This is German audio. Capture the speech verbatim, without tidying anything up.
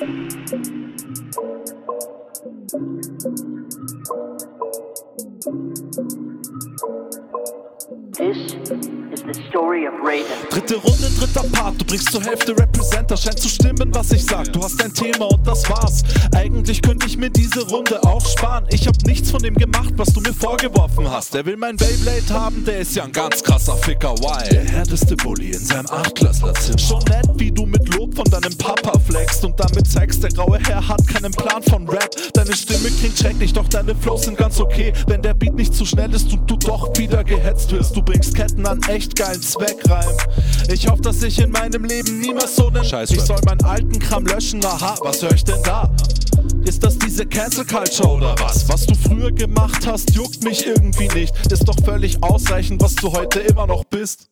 This is the story of Raiden. Dritte Runde, dritter Part, du bringst zur Hälfte Representer. Scheint zu stimmen, was ich sag, du hast dein Thema und das war's. Eigentlich könnte ich mir diese Runde auch sparen. Ich hab nichts von dem gemacht, was du mir vorgeworfen hast. Der will mein Beyblade haben, der ist ja ein ganz krasser Ficker. Why? Der härteste Bully in seinem Achtklässlerzimmer. Schon nett, wie du mit Lob von deinem Papa flexst und damit zeigst, der graue Herr hat keinen Plan von Rap. Deine Stimme klingt schrecklich, doch deine Flows sind ganz okay. Wenn der Beat nicht zu schnell ist und du doch wieder gehetzt wirst. Du bringst Ketten an echt geilen Zweckreim. Ich hoffe, dass ich in meinem Leben niemals so nen Scheiß. Ich soll meinen alten Kram löschen, aha, was hör ich denn da? Ist das diese Cancel Culture oder was? Was du früher gemacht hast, juckt mich irgendwie nicht. Ist doch völlig ausreichend, was du heute immer noch bist.